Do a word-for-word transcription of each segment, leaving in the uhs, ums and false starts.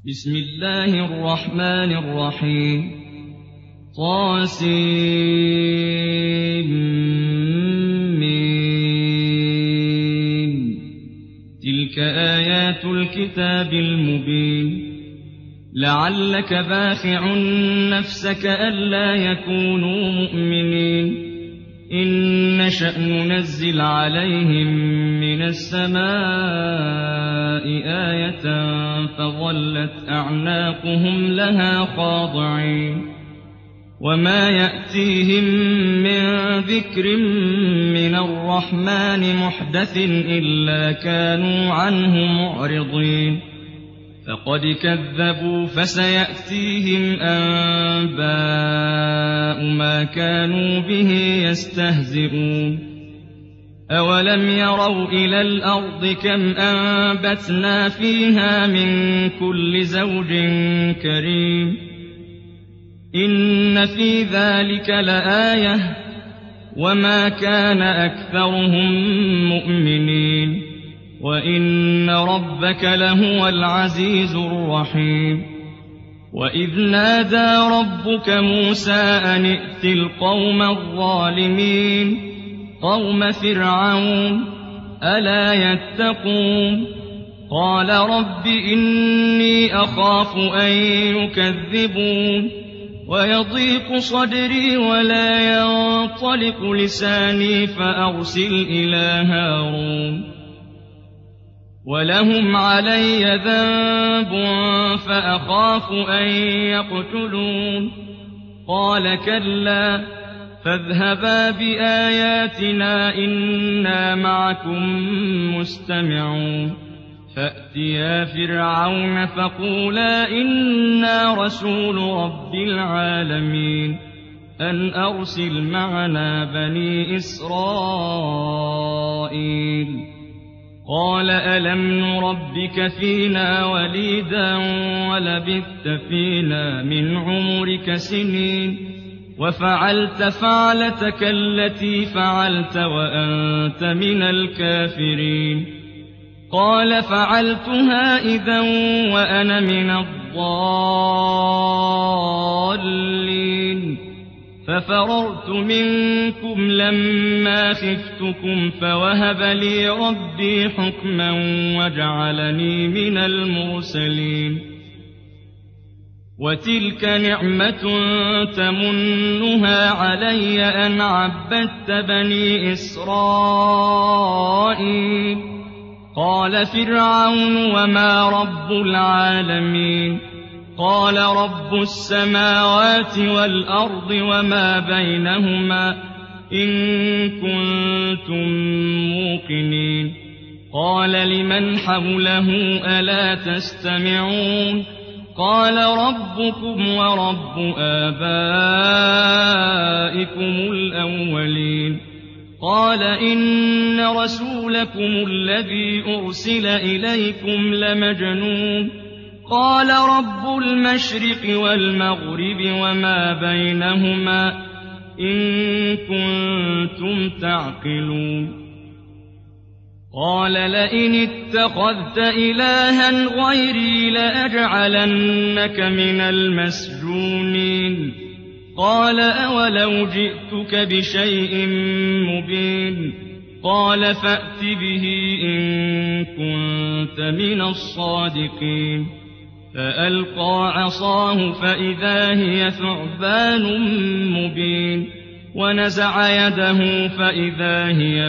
بسم الله الرحمن الرحيم طاسم تلك آيات الكتاب المبين لعلك باخع نفسك ألا يكونوا مؤمنين إن نشأ ننزل عليهم من السماء آية فظلت أعناقهم لها خاضعين وما يأتيهم من ذكر من الرحمن محدث إلا كانوا عنه معرضين فقد كذبوا فسيأتيهم أنباء ما كانوا به يستهزئون أولم يروا إلى الأرض كم أنبتنا فيها من كل زوج كريم إن في ذلك لآية وما كان أكثرهم مؤمنين وإن ربك لهو العزيز الرحيم وإذ نادى ربك موسى أن ائت القوم الظالمين قوم فرعون ألا يتقون قال رب إني أخاف أن يكذبون ويضيق صدري ولا ينطلق لساني فأرسل إلى هارون ولهم علي ذنب فأخاف أن يقتلون قال كلا فاذهبا بآياتنا إنا معكم مستمعون فأتيا فرعون فقولا إنا رسول رب العالمين أن أرسل معنا بني إسرائيل قال ألم نربك فينا وليدا ولبثت فينا من عمرك سنين وفعلت فعلتك التي فعلت وأنت من الكافرين قال فعلتها إذا وأنا من الضالين ففررت منكم لما خفتكم فوهب لي ربي حكما وجعلني من المرسلين وتلك نعمة تمنها علي أن عبدت بني إسرائيل قال فرعون وما رب العالمين قال رب السماوات والأرض وما بينهما إن كنتم موقنين قال لمن حوله ألا تستمعون قال ربكم ورب آبائكم الأولين قال إن رسولكم الذي أرسل إليكم لمجنون قال رب المشرق والمغرب وما بينهما إن كنتم تعقلون قال لئن اتخذت إلها غيري لأجعلنك من المسجونين قال أولو جئتك بشيء مبين قال فأت به إن كنت من الصادقين فألقى عصاه فإذا هي ثعبان مبين ونزع يده فإذا هي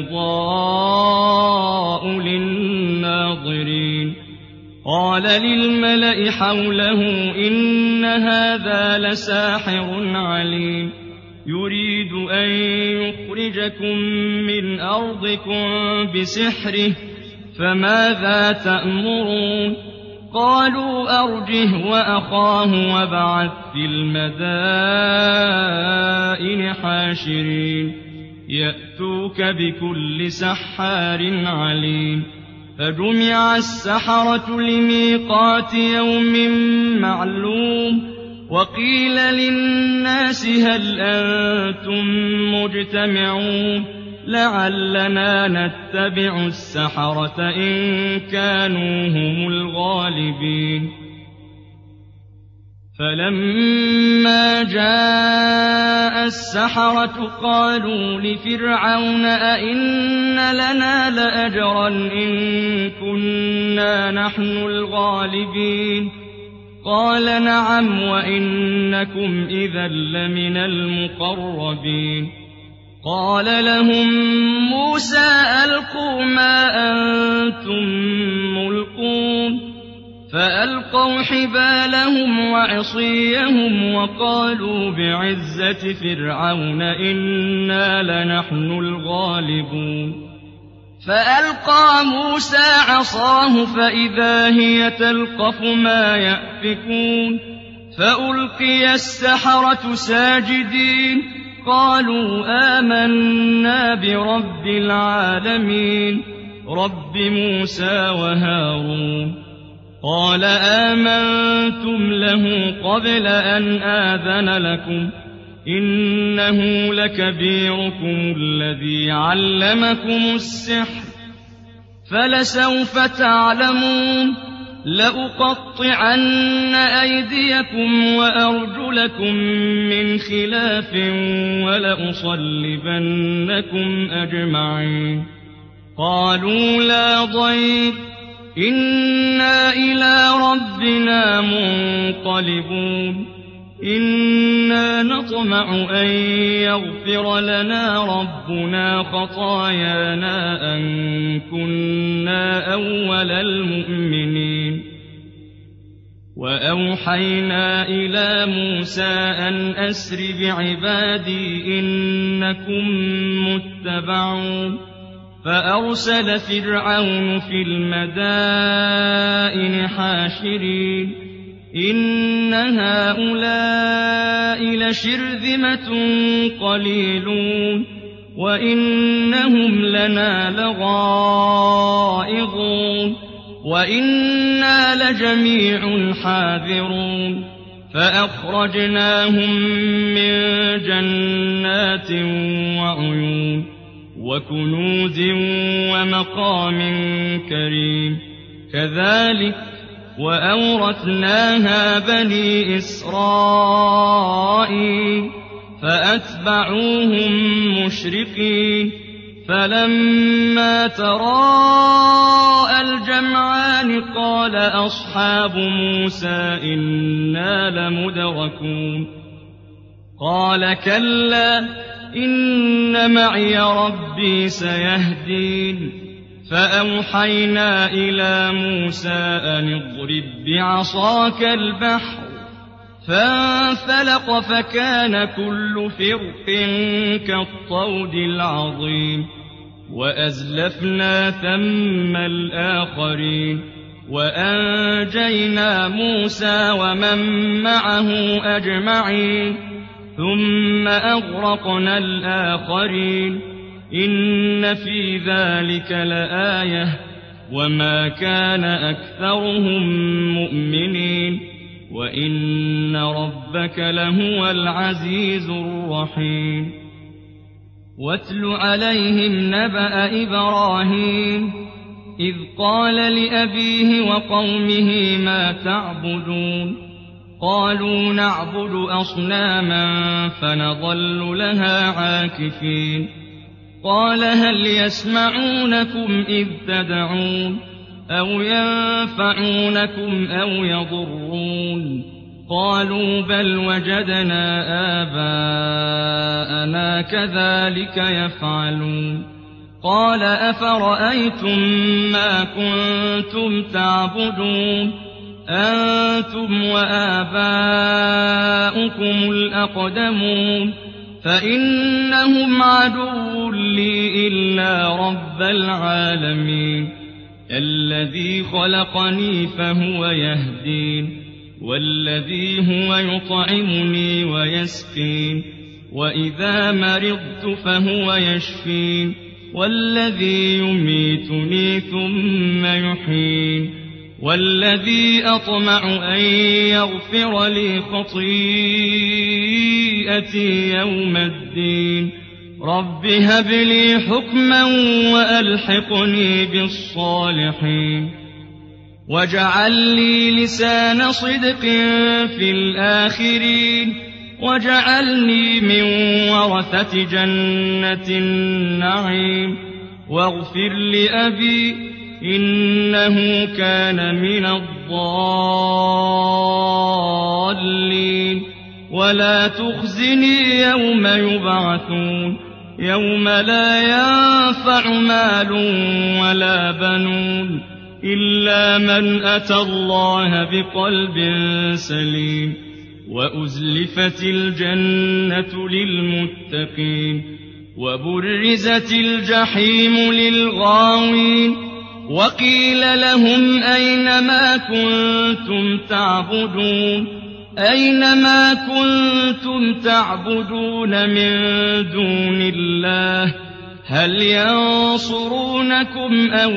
بيضاء للناظرين قال للملأ حوله إن هذا لساحر عليم يريد أن يخرجكم من أرضكم بسحره فماذا تأمرون قالوا أرجه وأخاه وابعث في المدائن حاشرين يأتوك بكل سحار عليم فجمع السحرة لميقات يوم معلوم وقيل للناس هل أنتم مجتمعون لعلنا نتبع السحرة إن كانوا هم الغالبين فلما جاء السحرة قالوا لفرعون أئن لنا لأجرا إن كنا نحن الغالبين قال نعم وإنكم إذا لمن المقربين قال لهم موسى ألقوا ما أنتم ملقون فألقوا حبالهم وعصيهم وقالوا بعزة فرعون إنا لنحن الغالبون فألقى موسى عصاه فإذا هي تلقف ما يأفكون فألقي السحرة ساجدين قالوا آمنا برب العالمين رب موسى وهارون قال آمنتم له قبل أن آذن لكم إنه لكبيركم الذي علمكم السحر فلسوف تعلمون لأقطعن أيديكم وأرجلكم من خلاف ولأصلبنكم أجمعين قالوا لا ضير إنا إلى ربنا منقلبون إنا نطمع أن يغفر لنا ربنا خطايانا أن كنا أول المؤمنين وأوحينا إلى موسى أن أسر بعبادي إنكم متبعون فأرسل فرعون في المدائن حاشرين إن هؤلاء لشرذمة قليلون وإنهم لنا لغائظون وإنا لجميع حاذرون فأخرجناهم من جنات وعيون وكنوز ومقام كريم كذلك وأورثناها بني إسرائيل فأتبعوهم مشرقين فلما تراءى الجمعان قال أصحاب موسى إنا لمدركون قال كلا إن معي ربي سيهدين فأوحينا إلى موسى أن اضرب بعصاك البحر فانفلق فكان كل فرق كالطود العظيم وأزلفنا ثم الآخرين وأنجينا موسى ومن معه أجمعين ثم أغرقنا الآخرين إن في ذلك لآية وما كان أكثرهم مؤمنين وإن ربك لهو العزيز الرحيم واتل عليهم نبأ إبراهيم إذ قال لأبيه وقومه ما تعبدون قالوا نعبد أصناما فنظل لها عاكفين قال هل يسمعونكم إذ تدعون أو ينفعونكم أو يضرون قالوا بل وجدنا آباءنا كذلك يفعلون قال أفرأيتم ما كنتم تعبدون أنتم وآباؤكم الأقدمون فإنهم عدو لي إلا رب العالمين الذي خلقني فهو يهدين والذي هو يطعمني ويسقين وإذا مرضت فهو يشفين والذي يميتني ثم يحيين والذي أطمع أن يغفر لي خطيئتي يوم الدين رب هب لي حكما وألحقني بالصالحين واجعل لي لسان صدق في الآخرين واجعلني من ورثة جنة النعيم واغفر لأبي إنه كان من الضالين ولا تخزني يوم يبعثون يوم لا ينفع مال ولا بنون إلا من أتى الله بقلب سليم وأزلفت الجنة للمتقين وبرزت الجحيم للغاوين وقيل لهم أين ما كنتم تعبدون أين ما كنتم تعبدون من دون الله هل ينصرونكم أو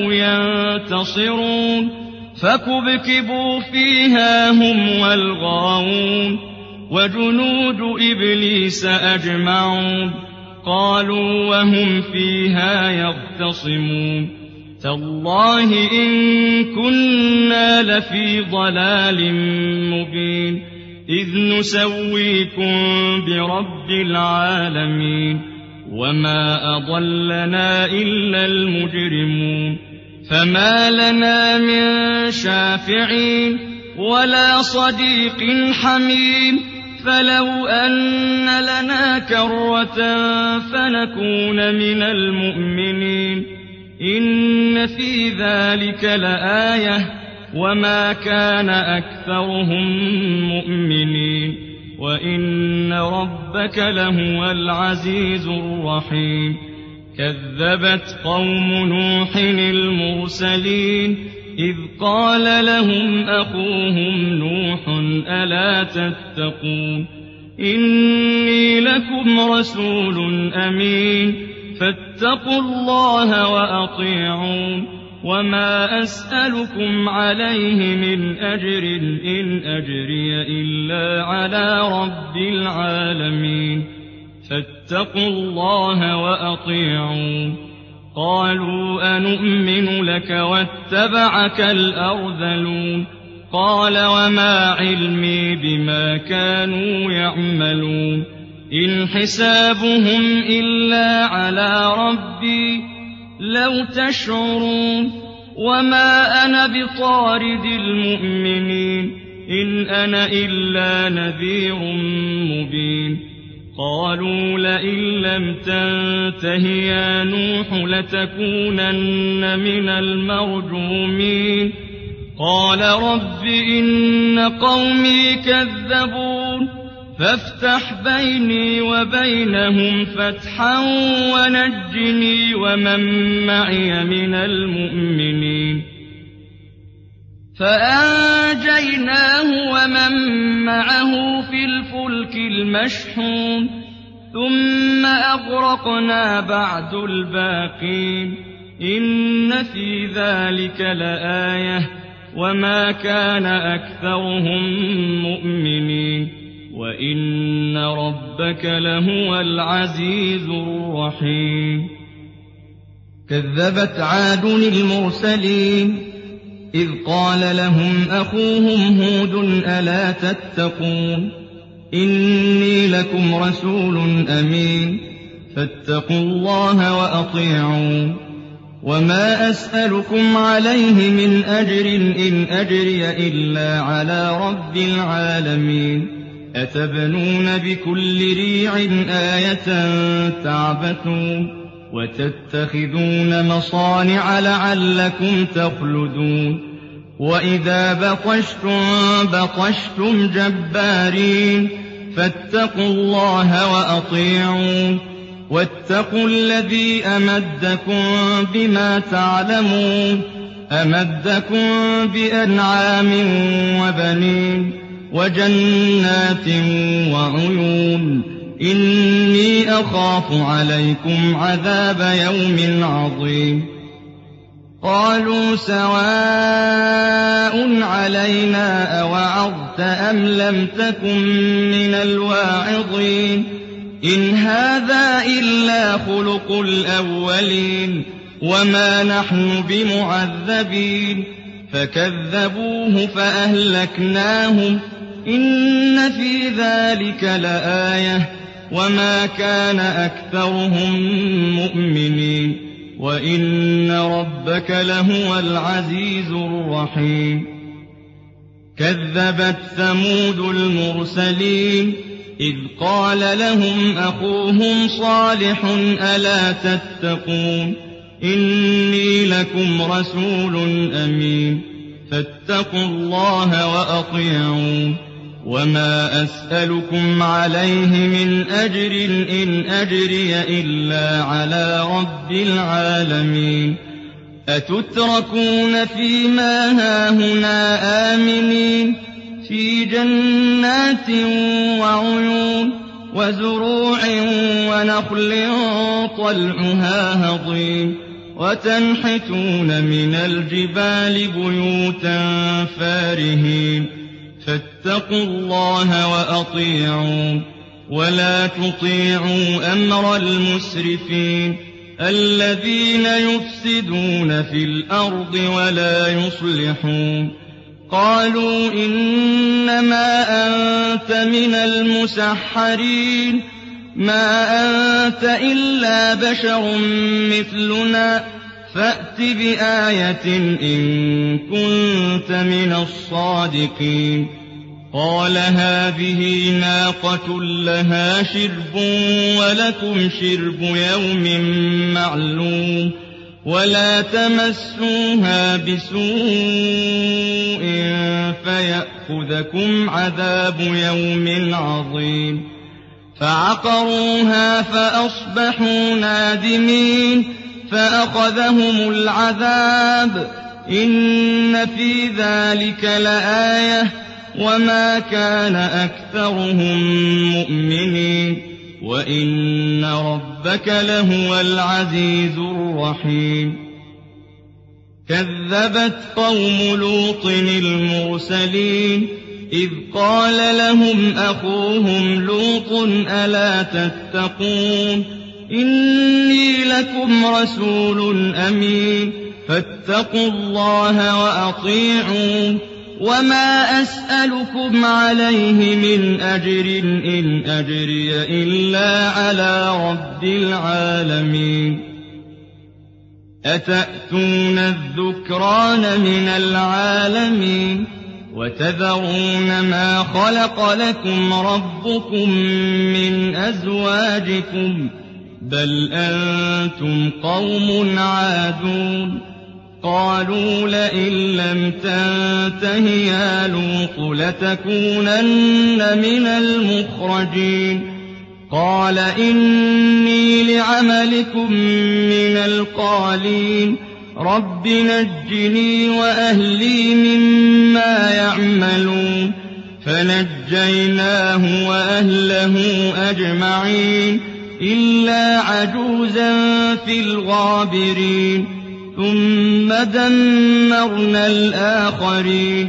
ينتصرون فكبكبوا فيها هم والغاوون وجنود إبليس أجمعون قالوا وهم فيها يختصمون تالله إن كنا لفي ضلال مبين إذ نسويكم برب العالمين وما أضلنا إلا المجرمون فما لنا من شافعين ولا صديق حميم فلو أن لنا كرة فنكون من المؤمنين إن في ذلك لآية وما كان أكثرهم مؤمنين وإن ربك لهو العزيز الرحيم كذبت قوم نوح المرسلين إذ قال لهم أخوهم نوح ألا تتقون إني لكم رسول أمين فاتقوا الله وأطيعون وما أسألكم عليه من أجر إن أجري إلا على رب العالمين فاتقوا الله وأطيعون قالوا أنؤمن لك واتبعك الأرذلون قال وما علمي بما كانوا يعملون إن حسابهم إلا على ربي لو تشعرون وما أنا بطارد المؤمنين إن أنا إلا نذير مبين قالوا لئن لم تنته يا نوح لتكونن من المرجومين قال رب إن قومي كذبون فافتح بيني وبينهم فتحا ونجني ومن معي من المؤمنين فأنجيناه ومن معه في الفلك المشحون ثم أغرقنا بعد الباقين إن في ذلك لآية وما كان أكثرهم مؤمنين وإن ربك لهو العزيز الرحيم كذبت عاد المرسلين إذ قال لهم أخوهم هود ألا تتقون إني لكم رسول أمين فاتقوا الله وأطيعون وما أسألكم عليه من أجر إن أجري إلا على رب العالمين أتبنون بكل ريع آية تعبثون وتتخذون مصانع لعلكم تخلدون وإذا بطشتم بطشتم جبارين فاتقوا الله وأطيعون واتقوا الذي أمدكم بما تعلمون أمدكم بأنعام وبنين وجنات وعيون إني أخاف عليكم عذاب يوم عظيم قالوا سواء علينا أوعظت أم لم تكن من الواعظين إن هذا إلا خلق الأولين وما نحن بمعذبين فكذبوه فأهلكناهم إن في ذلك لآية وما كان أكثرهم مؤمنين وإن ربك لهو العزيز الرحيم كذبت ثمود المرسلين إذ قال لهم أخوهم صالح ألا تتقون إني لكم رسول أمين فاتقوا الله وأطيعون وما أسألكم عليه من أجر إن أجري إلا على رب العالمين أتتركون فيما هاهنا آمنين في جنات وعيون وزروع ونخل طلعها هضيم وتنحتون من الجبال بيوتا فارهين فاتقوا الله وأطيعون ولا تطيعوا أمر المسرفين الذين يفسدون في الأرض ولا يصلحون قالوا إنما أنت من المسحرين ما أنت إلا بشر مثلنا فأت بآية إن كنت من الصادقين قال هذه ناقة لها شرب ولكم شرب يوم معلوم ولا تمسوها بسوء فيأخذكم عذاب يوم عظيم فعقروها فأصبحوا نادمين فأخذهم العذاب إن في ذلك لآية وما كان أكثرهم مؤمنين وإن ربك لهو العزيز الرحيم كذبت قوم لوط المرسلين إذ قال لهم أخوهم لوط ألا تتقون إني لكم رسول أمين فاتقوا الله وأطيعون وما أسألكم عليه من أجر إن أجري إلا على رب العالمين أتأتون الذكران من العالمين وتذرون ما خلق لكم ربكم من أزواجكم بل أنتم قوم عادون قالوا لئن لم تنته يا لوط لتكونن من المخرجين قال إني لعملكم من القالين رب نجني وأهلي مما يعملون فنجيناه وأهله أجمعين إلا عجوزا في الغابرين ثم دمرنا الآخرين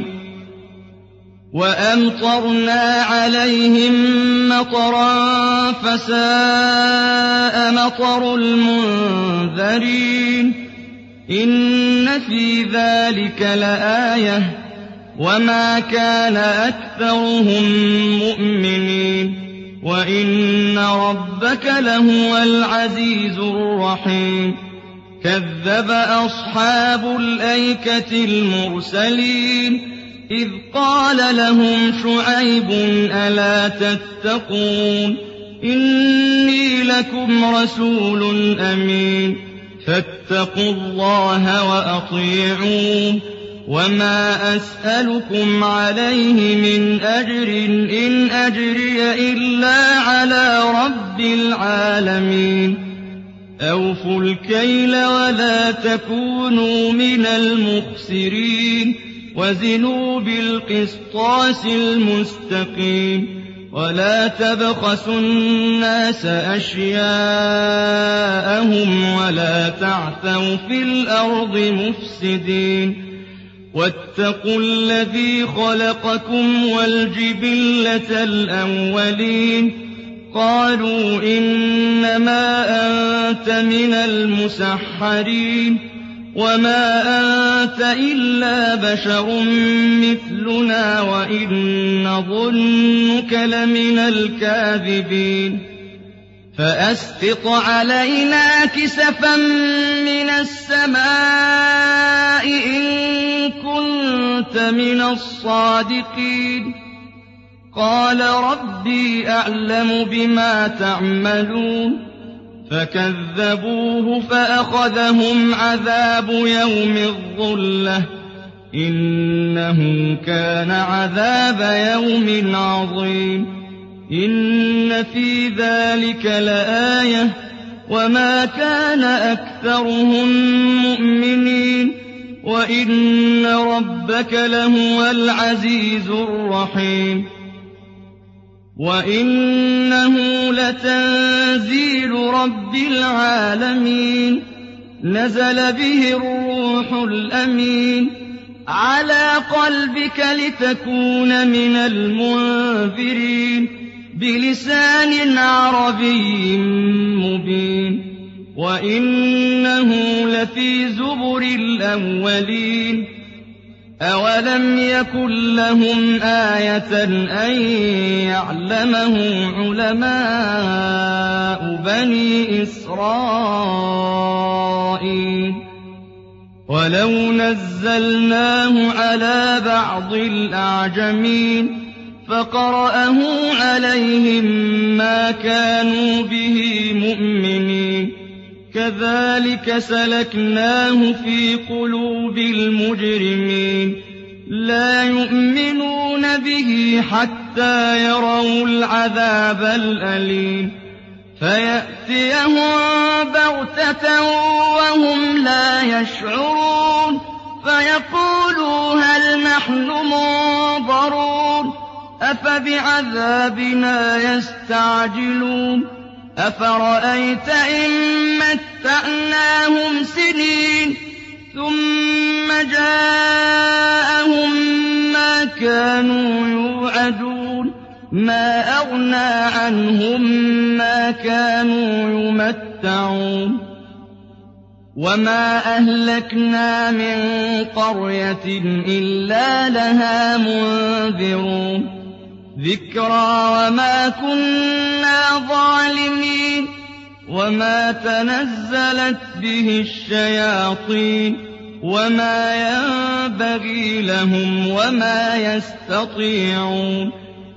وأمطرنا عليهم مطرا فساء مطر المنذرين إن في ذلك لآية وما كان أكثرهم مؤمنين وإن ربك لهو العزيز الرحيم كذب أصحاب الأيكة المرسلين إذ قال لهم شعيب ألا تتقون إني لكم رسول أمين فاتقوا الله وأطيعون وما أسألكم عليه من أجر إن أجري إلا على رب العالمين أوفوا الكيل ولا تكونوا من المخسرين وزنوا بالقسطاس المستقيم ولا تبخسوا الناس أشياءهم ولا تعثوا في الأرض مفسدين واتقوا الذي خلقكم والجبلة الأولين قالوا إنما أنت من المسحرين وما أنت إلا بشر مثلنا وإن نظنك لمن الكاذبين فأسقط علينا كسفا من السماء إن كنت من الصادقين قال ربي أعلم بما تعملون فكذبوه فأخذهم عذاب يوم الظلة إنه كان عذاب يوم عظيم إن في ذلك لآية وما كان أكثرهم مؤمنين وإن ربك لهو العزيز الرحيم وإنه لتنزيل رب العالمين نزل به الروح الأمين على قلبك لتكون من المنذرين بلسان عربي مبين وإنه لفي زبر الأولين أولم يكن لهم آية أن يعلمه علماء بني إسرائيل ولو نزلناه على بعض الأعجمين فقرأه عليهم ما كانوا به مؤمنين كذلك سلكناه في قلوب المجرمين لا يؤمنون به حتى يروا العذاب الأليم فيأتيهم بغتة وهم لا يشعرون فيقولوا هل نحن منظرون أفبعذابنا يستعجلون أفرأيت إن متعناهم سنين ثم جاءهم ما كانوا يوعدون ما أغنى عنهم ما كانوا يمتعون وما أهلكنا من قرية إلا لها منذرون ذكرى وما كنا ظالمين وما تنزلت به الشياطين وما ينبغي لهم وما يستطيعون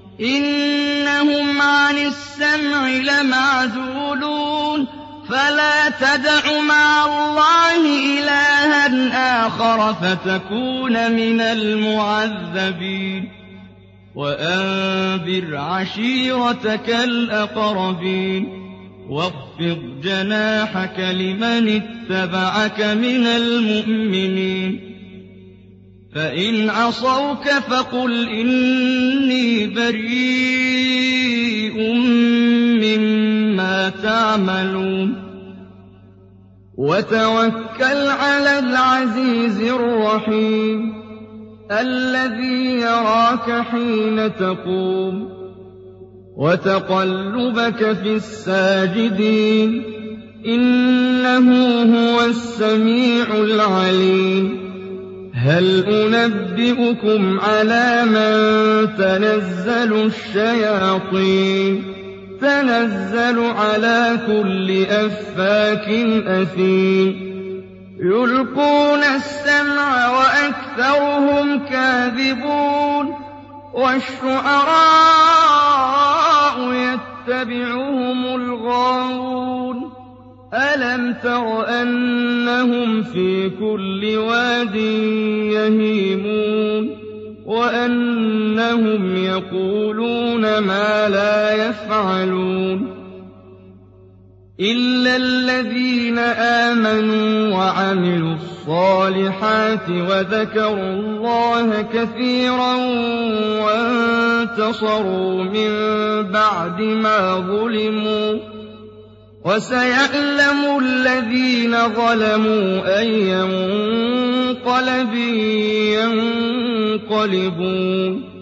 إنهم عن السمع لمعزولون فلا تدع مع الله إلها آخر فتكون من المعذبين وأنذر عشيرتك الأقربين واخفض جناحك لمن اتبعك من المؤمنين فإن عصوك فقل إني بريء مما تعملون وتوكل على العزيز الرحيم الذي يراك حين تقوم وتقلبك في الساجدين إنه هو السميع العليم هل أنبئكم على من تنزل الشياطين تنزل على كل أفاك أثيم يلقون السمع وأكثرهم كاذبون والشعراء يتبعهم الغاوون ألم تر أنهم في كل واد يهيمون وأنهم يقولون ما لا يفعلون إلا الذين آمنوا وعملوا الصالحات وذكروا الله كثيرا وانتصروا من بعد ما ظلموا وسيعلم الذين ظلموا أي منقلب ينقلبون